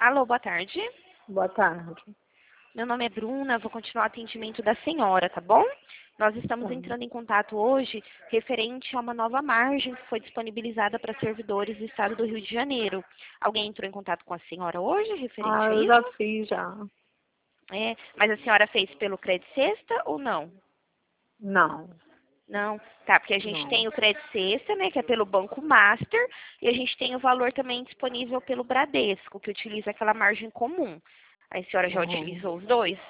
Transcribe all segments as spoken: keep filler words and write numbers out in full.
Alô, boa tarde. Boa tarde. Meu nome é Bruna, vou continuar o atendimento da senhora, tá bom? Nós estamos Tá. entrando em contato hoje referente a uma nova margem que foi disponibilizada para servidores do estado do Rio de Janeiro. Alguém entrou em contato com a senhora hoje referente Ah, a eu isso? já fiz já. É, mas a senhora fez pelo Crédito Sexta ou não? Não, Não, tá, porque a gente não. tem o Crédito Sexta, né, que é pelo Banco Master, e a gente tem o valor também disponível pelo Bradesco, que utiliza aquela margem comum. A senhora já Uhum. utilizou os dois?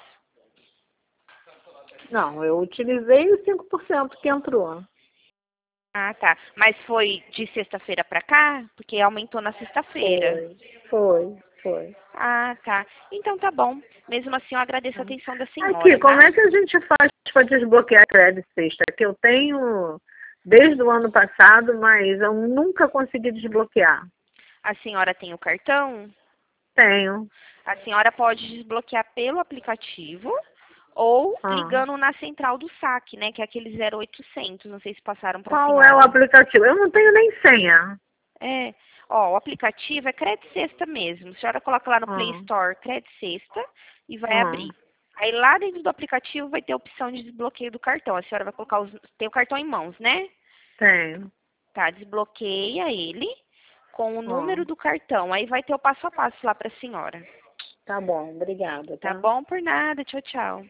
Não, eu utilizei os cinco por cento que entrou. Ah, tá. Mas foi de sexta-feira para cá? Porque aumentou na sexta-feira. Foi, foi, foi. Ah, tá. Então tá bom. Mesmo assim, eu agradeço a atenção da Aqui, senhora, como tá? é que a gente faz para desbloquear a crédito sexta? Que eu tenho desde o ano passado, mas eu nunca consegui desbloquear. A senhora tem o cartão? Tenho. A senhora pode desbloquear pelo aplicativo ou Ah. ligando na central do saque, né? Que é aquele zero oitocentos. Não sei se passaram para a Qual é o senhora. aplicativo? Eu não tenho nem senha. É. Ó, o aplicativo é Crédito Sexta mesmo. A senhora coloca lá no Play Ah, Store Crédito Sexta e vai ah, abrir. Aí lá dentro do aplicativo vai ter a opção de desbloqueio do cartão. A senhora vai colocar os... Tem o cartão em mãos, né? tenho. Tá, desbloqueia ele com o Ah, número do cartão. Aí vai ter o passo a passo lá para a senhora. tá bom, obrigada, Tá tá? bom? Por nada. Tchau, tchau.